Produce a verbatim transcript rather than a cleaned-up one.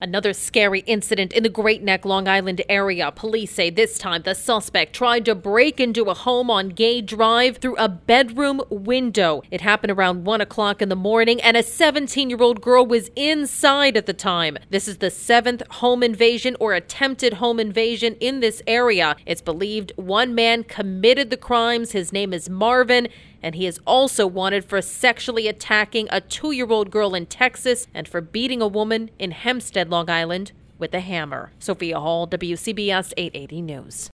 Another scary incident in the Great Neck, Long Island area. Police say this time the suspect tried to break into a home on Gay Drive through a bedroom window. It happened around one o'clock in the morning, and a seventeen-year-old girl was inside at the time. This is the seventh home invasion or attempted home invasion in this area. It's believed one man committed the crimes. His name is Marvin, and he is also wanted for sexually attacking a two-year-old girl in Texas and for beating a woman in Hempstead, Long Island, with a hammer. Sophia Hall, W C B S eight eighty News.